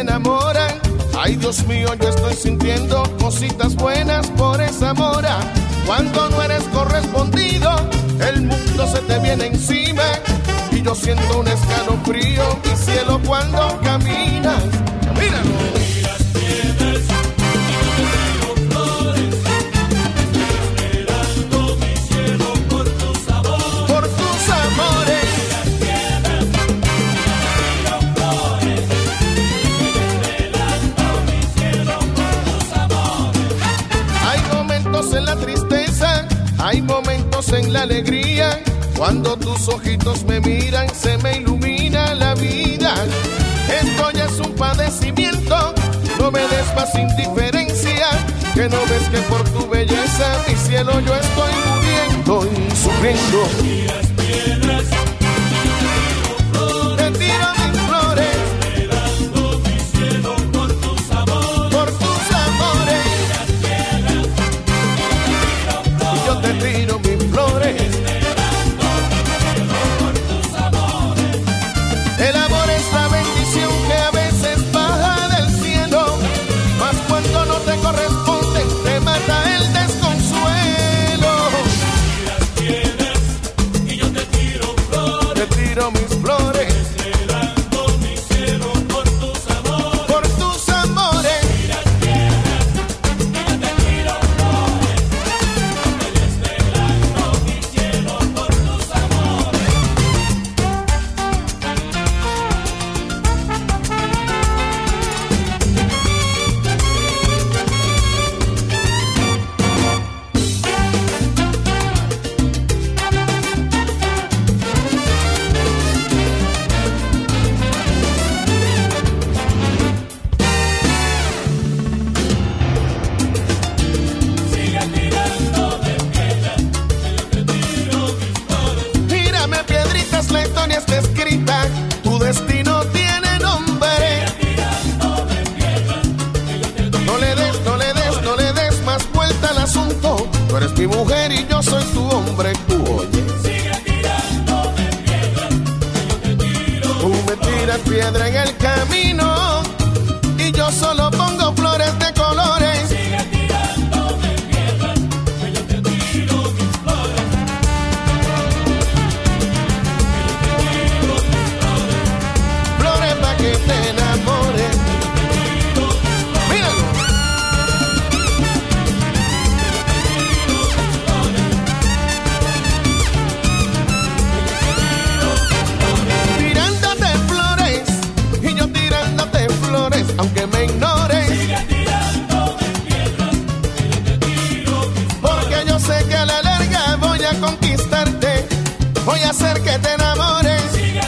enamoran. Ay, Dios mío, yo estoy sintiendo cositas buenas por esa mora. Cuando no eres correspondido, el mundo se te viene encima. Y yo siento un escalofrío, mi cielo, cuando caminas. Camínalo. En la tristeza, hay momentos en la alegría. Cuando tus ojitos me miran, se me ilumina la vida. Esto ya es un padecimiento, no me des más indiferencia. Que no ves que por tu belleza, mi cielo, yo estoy muriendo y sufriendo. Te tiro mis flores, esperando mi cielo por tus amores. Por tus amores. Yo te tiro mis flores, por tus amores. El amor es la bendición que a veces baja del cielo, mas cuando no te corresponde, te mata el desconsuelo. Las tienes y yo te tiro flores, te tiro mis flores, esperando mi cielo por tus amores. Por tus amores. Las tienes y yo te tiro flores, la historia está escrita, tu destino tiene nombre. No le des más vuelta al asunto. Tú eres mi mujer y yo soy tu hombre. Tú oye. Sigue tirándome piedra, que yo te tiro. Tú me tiras piedra en el camino y yo solo pongo flores de colores. Sigue tirándome piedra, que yo te tiro mis flores. Que te enamores. Míralo. Tirándote flores y yo tirándote flores, aunque me ignores. Sigue tirándome piedras, que yo te tiro mis flores. Porque yo sé que a la larga voy a conquistarte, voy a hacer que te enamores.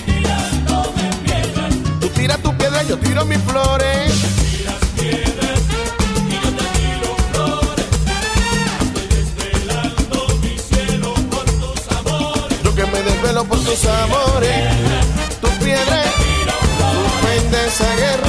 Tira tu piedra, yo tiro mis flores. Tiras piedras y yo te tiro flores. Estoy desvelando mi cielo por tus amores. Yo que me desvelo por tus amores. Tu piedra, tu mente esa guerra.